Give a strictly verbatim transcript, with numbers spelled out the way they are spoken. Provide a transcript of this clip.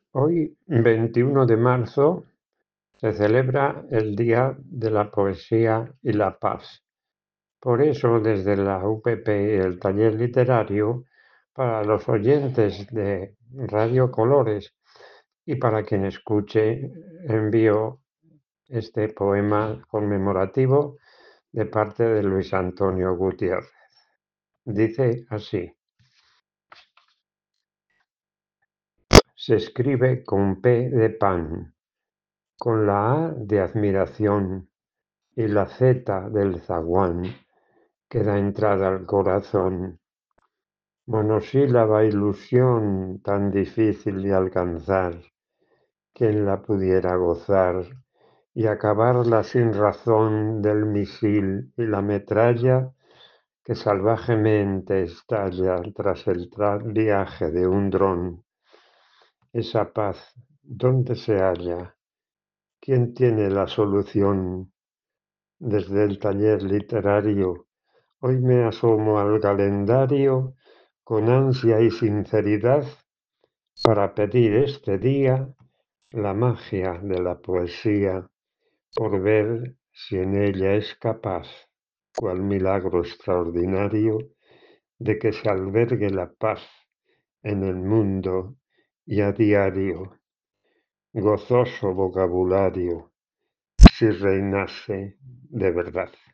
Hoy, veintiuno de marzo, se celebra el Día de la Poesía y la Paz. Por eso, desde la U P P y el Taller Literario, para los oyentes de Radio Colores y para quien escuche, envío este poema conmemorativo de parte de Luis Antonio Gutiérrez. Dice así: se escribe con P de pan, con la A de admiración y la Z del zaguán que da entrada al corazón. Monosílaba ilusión tan difícil de alcanzar, ¿quién la pudiera gozar y acabarla sin razón del misil y la metralla que salvajemente estalla tras el viaje de un dron? Esa paz, ¿dónde se halla? ¿Quién tiene la solución? Desde el taller literario, hoy me asomo al calendario con ansia y sinceridad para pedir este día la magia de la poesía, por ver si en ella es capaz, cual milagro extraordinario, de que se albergue la paz en el mundo y a diario. Gozoso vocabulario, si reinase de verdad.